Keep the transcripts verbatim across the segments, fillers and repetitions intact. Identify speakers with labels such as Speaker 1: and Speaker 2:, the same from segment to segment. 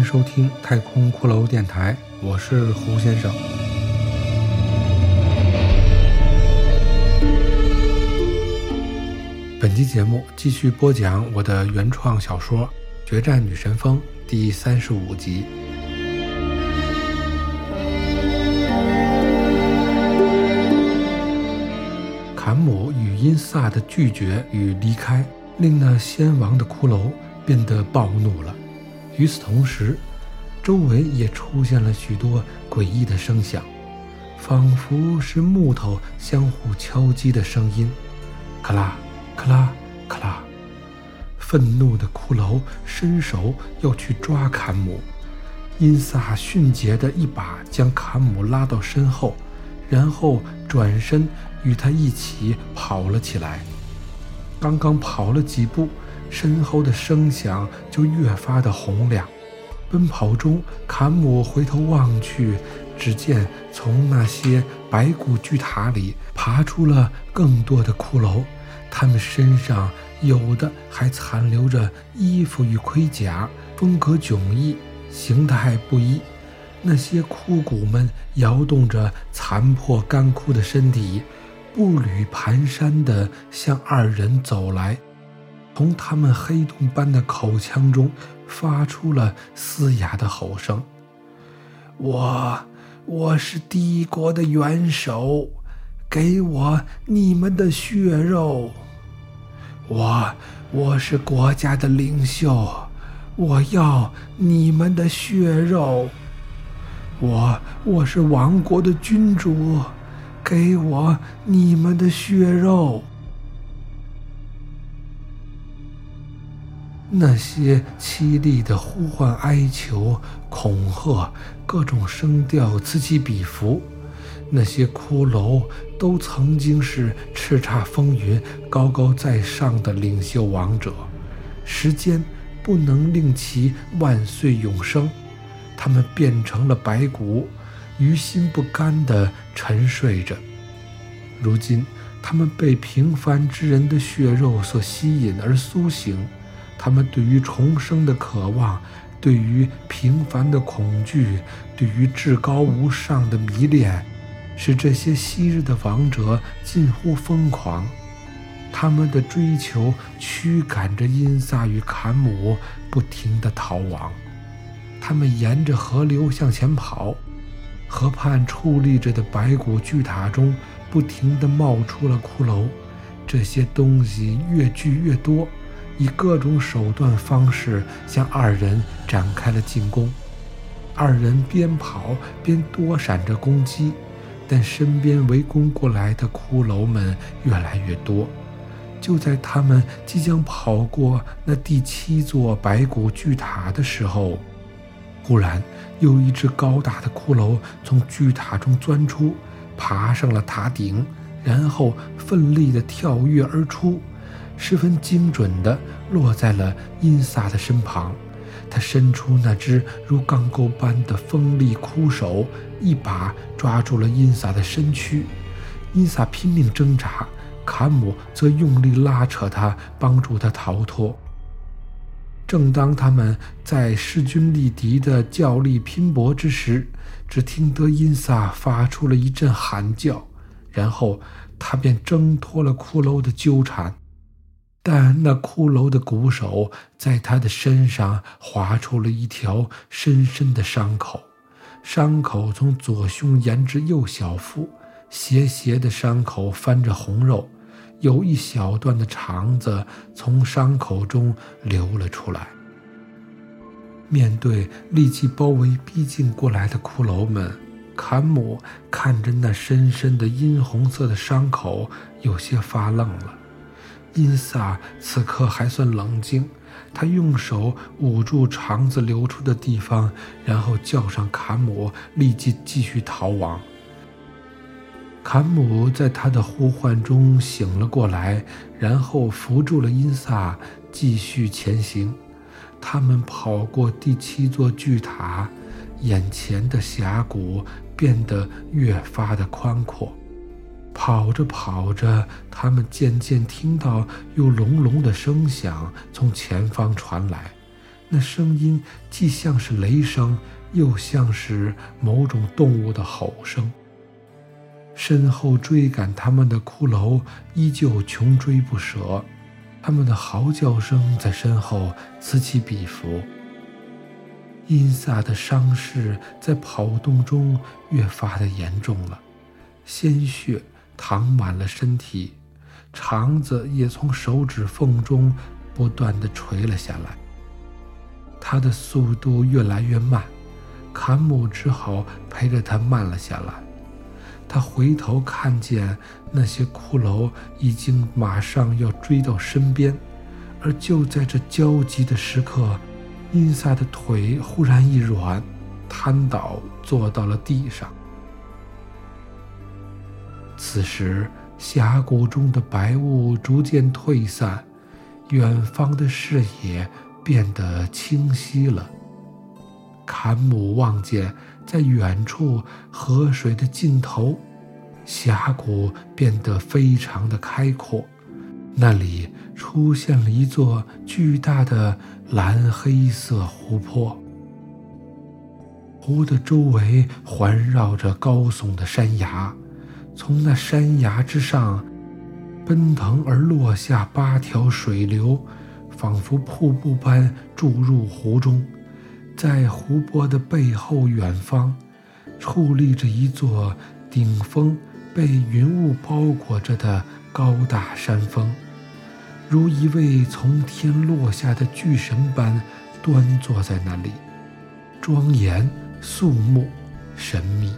Speaker 1: 收听太空骷髅电台，我是胡先生。本期节目继续播讲我的原创小说《决战女神峰》第三十五集。坎姆与因萨的拒绝与离开，令那先王的骷髅变得暴怒了。与此同时，周围也出现了许多诡异的声响，仿佛是木头相互敲击的声音，咔啦咔啦咔啦。愤怒的骷髅伸手要去抓坎姆，因萨迅捷地一把将坎姆拉到身后，然后转身与他一起跑了起来。刚刚跑了几步，身后的声响就越发的洪亮。奔跑中，坎姆回头望去，只见从那些白骨巨塔里爬出了更多的骷髅，他们身上有的还残留着衣服与盔甲，风格迥异，形态不一。那些枯骨们摇动着残破干枯的身体，步履蹒跚地向二人走来，从他们黑洞般的口腔中发出了嘶哑的吼声。我我是帝国的元首，给我你们的血肉。我我是国家的领袖，我要你们的血肉。我我是王国的君主，给我你们的血肉。那些凄厉的呼唤、哀求、恐吓，各种声调此起彼伏。那些骷髅都曾经是叱咤风云、高高在上的领袖王者，时间不能令其万岁永生。他们变成了白骨，于心不甘地沉睡着。如今他们被平凡之人的血肉所吸引而苏醒，他们对于重生的渴望，对于平凡的恐惧，对于至高无上的迷恋，使这些昔日的王者近乎疯狂。他们的追求驱赶着因萨与坎姆不停地逃亡。他们沿着河流向前跑，河畔矗立着的白骨巨塔中不停地冒出了骷髅，这些东西越聚越多，以各种手段方式向二人展开了进攻。二人边跑边躲闪着攻击，但身边围攻过来的骷髅们越来越多。就在他们即将跑过那第七座白骨巨塔的时候，忽然有一只高大的骷髅从巨塔中钻出，爬上了塔顶，然后奋力地跳跃而出，十分精准地落在了因萨的身旁。他伸出那只如钢钩般的锋利枯手，一把抓住了因萨的身躯。因萨拼命挣扎，坎姆则用力拉扯他，帮助他逃脱。正当他们在势均力敌的较力拼搏之时，只听得因萨发出了一阵喊叫，然后他便挣脱了骷髅的纠缠。但那骷髅的骨手在他的身上划出了一条深深的伤口，伤口从左胸沿至右小腹，斜斜的伤口翻着红肉，有一小段的肠子从伤口中流了出来。面对立即包围逼近过来的骷髅们，坎姆看着那深深的殷红色的伤口，有些发愣了。因萨此刻还算冷静，他用手捂住肠子流出的地方，然后叫上坎姆，立即继续逃亡。坎姆在他的呼唤中醒了过来，然后扶住了因萨，继续前行。他们跑过第七座巨塔，眼前的峡谷变得越发的宽阔。跑着跑着，他们渐渐听到有隆隆的声响从前方传来， 那声音既像是雷声，又像是某种动物的吼声。身后追赶他们的骷髅依旧穷追不舍，他们的嚎叫声在身后此起彼伏。阴萨的伤势在跑动中越发的严重了，鲜血淌满了身体，肠子也从手指缝中不断地垂了下来。他的速度越来越慢，坎姆只好陪着他慢了下来。他回头看见那些骷髅已经马上要追到身边，而就在这焦急的时刻，阴萨的腿忽然一软，瘫倒坐到了地上。此时峡谷中的白雾逐渐退散，远方的视野变得清晰了。坎姆望见在远处河水的尽头，峡谷变得非常的开阔，那里出现了一座巨大的蓝黑色湖泊。湖的周围环绕着高耸的山崖，从那山崖之上奔腾而落下八条水流，仿佛瀑布般注入湖中。在湖泊的背后远方，矗立着一座顶峰被云雾包裹着的高大山峰，如一位从天落下的巨神般端坐在那里，庄严肃穆神秘。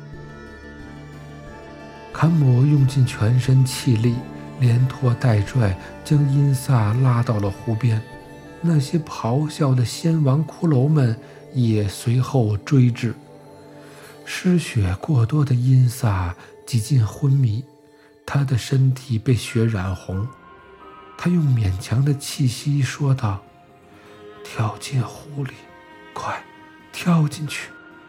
Speaker 1: 坎姆用尽全身气力，连拖带拽将阴萨拉到了湖边。那些咆哮的先王骷髅们也随后追至。失血过多的阴萨几近昏迷，他的身体被血染红。他用勉强的气息说道：“跳进湖里，快，跳进去。”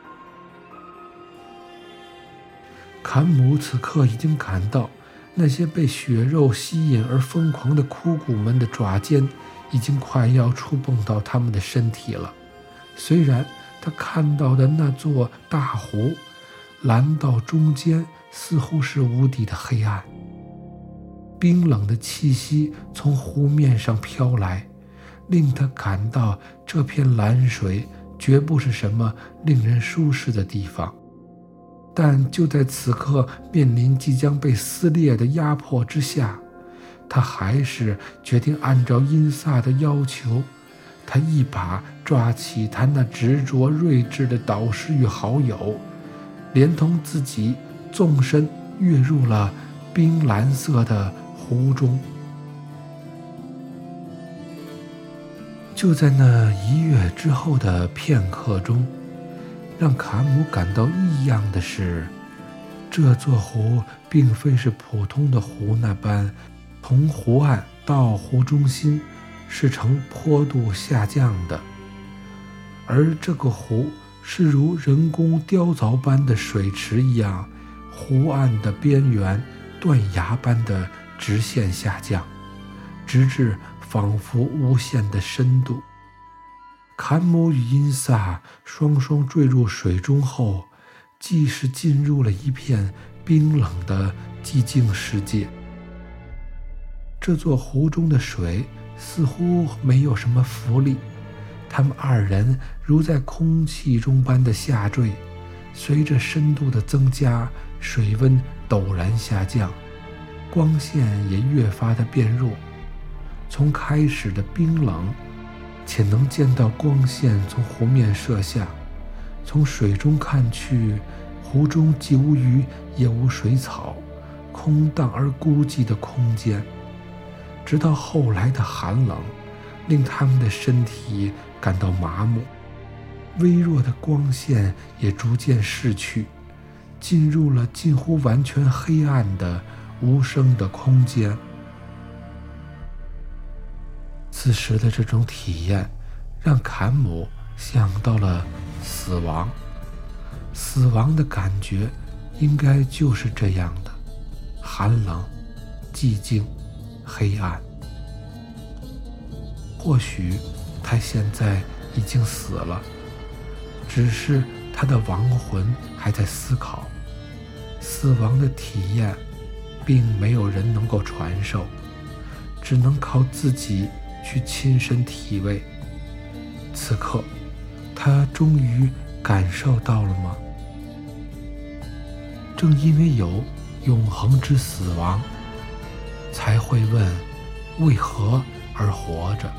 Speaker 1: 坎姆此刻已经感到那些被血肉吸引而疯狂的枯骨们的爪尖已经快要触碰到他们的身体了。虽然他看到的那座大湖蓝到中间似乎是无底的黑暗，冰冷的气息从湖面上飘来，令他感到这片蓝水绝不是什么令人舒适的地方。但就在此刻面临即将被撕裂的压迫之下，他还是决定按照阴萨的要求。他一把抓起他那执着睿智的导师与好友，连同自己纵身跃入了冰蓝色的湖中。就在那一跃之后的片刻中，让坎姆感到异样的是，这座湖并非是普通的湖那般从湖岸到湖中心是呈坡度下降的，而这个湖是如人工雕凿般的水池一样，湖岸的边缘断崖般的直线下降，直至仿佛无限的深度。坎姆与阴萨双双坠入水中后，既是进入了一片冰冷的寂静世界。这座湖中的水似乎没有什么浮力，他们二人如在空气中般的下坠，随着深度的增加，水温陡然下降，光线也越发的变弱。从开始的冰冷且能见到光线从湖面射下，从水中看去，湖中既无鱼也无水草，空荡而孤寂的空间。直到后来的寒冷令他们的身体感到麻木，微弱的光线也逐渐逝去，进入了近乎完全黑暗的无声的空间。此时的这种体验让坎姆想到了死亡，死亡的感觉应该就是这样的，寒冷、寂静、黑暗。或许他他现在已经死了，只是他的亡魂还在思考。死亡的体验并没有人能够传授，只能靠自己去亲身体味。此刻他终于感受到了吗？正因为有永恒之死亡，才会问为何而活着。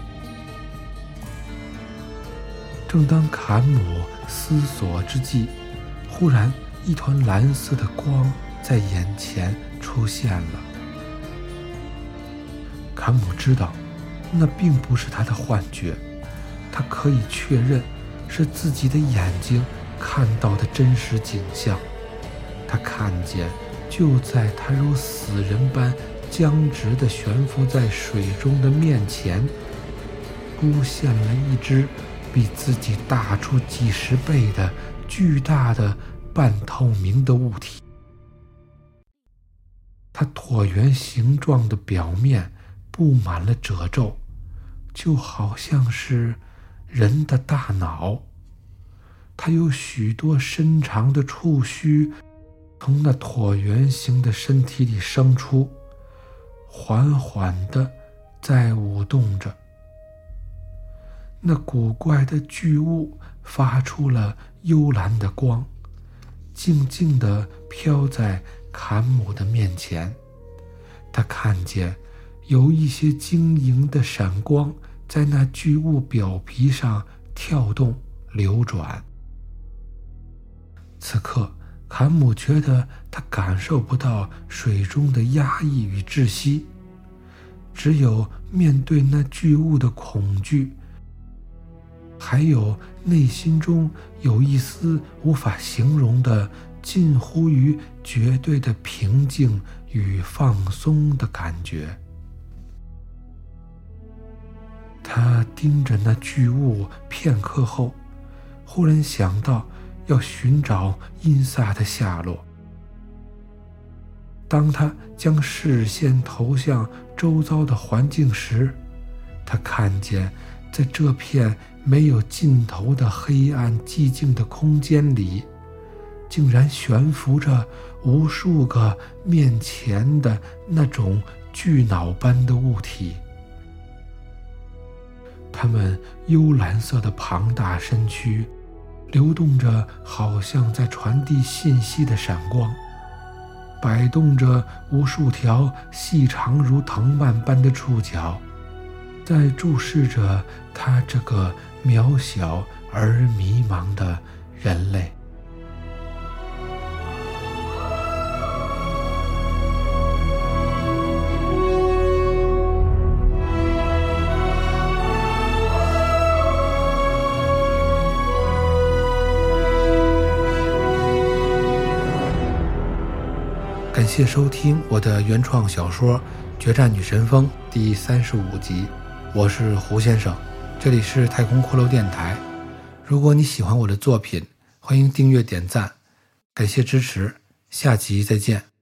Speaker 1: 正当坎姆思索之际，忽然一团蓝色的光在眼前出现了。坎姆知道那并不是他的幻觉，他可以确认是自己的眼睛看到的真实景象。他看见就在他如死人般僵直地悬浮在水中的面前，出现了一只比自己大出几十倍的巨大的半透明的物体。它椭圆形状的表面布满了褶皱，就好像是人的大脑。它有许多伸长的触须从那椭圆形的身体里生出，缓缓地在舞动着。那古怪的巨物发出了幽蓝的光，静静地飘在坎姆的面前。他看见有一些晶莹的闪光在那巨物表皮上跳动流转。此刻坎姆觉得他感受不到水中的压抑与窒息，只有面对那巨物的恐惧，还有内心中有一丝无法形容的近乎于绝对的平静与放松的感觉。他盯着那巨物片刻后，忽然想到要寻找因萨的下落。当他将视线投向周遭的环境时，他看见在这片没有尽头的黑暗寂静的空间里，竟然悬浮着无数个面前的那种巨脑般的物体。它们幽蓝色的庞大身躯流动着好像在传递信息的闪光，摆动着无数条细长如藤蔓般的触角，在注视着他这个渺小而迷茫的人类。感谢收听我的原创小说《决战女神风》第三十五集，我是胡先生，这里是太空骷髅电台。如果你喜欢我的作品，欢迎订阅点赞，感谢支持，下集再见。